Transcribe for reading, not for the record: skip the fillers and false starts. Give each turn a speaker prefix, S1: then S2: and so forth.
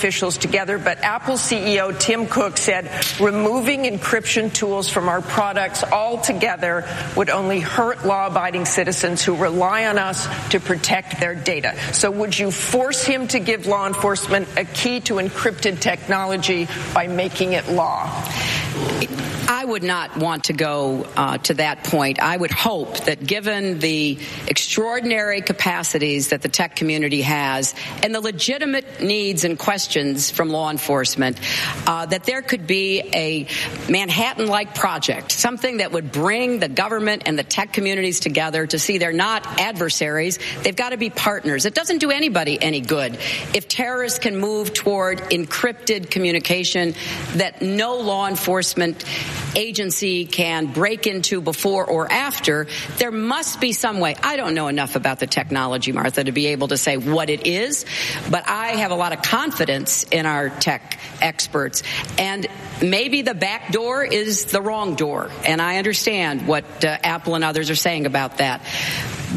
S1: officials together, but Apple CEO Tim Cook said removing encryption tools from our products altogether would only hurt law-abiding citizens who rely on us to protect their data. So would you force him to give law enforcement a key to encrypted technology by making it law?
S2: I would not want to go to that point. I would hope that given the extraordinary capacities that the tech community has and the legitimate needs and questions from law enforcement, that there could be a Manhattan-like project, something that would bring the government and the tech communities together to see they're not adversaries. They've got to be partners. It doesn't do anybody any good if terrorists can move toward encrypted communication that no law enforcement agency can break into before or after. There must be some way. I don't know enough about the technology, Martha, to be able to say what it is, but I have a lot of confidence in our tech experts. And maybe the back door is the wrong door, and I understand what Apple and others are saying about that.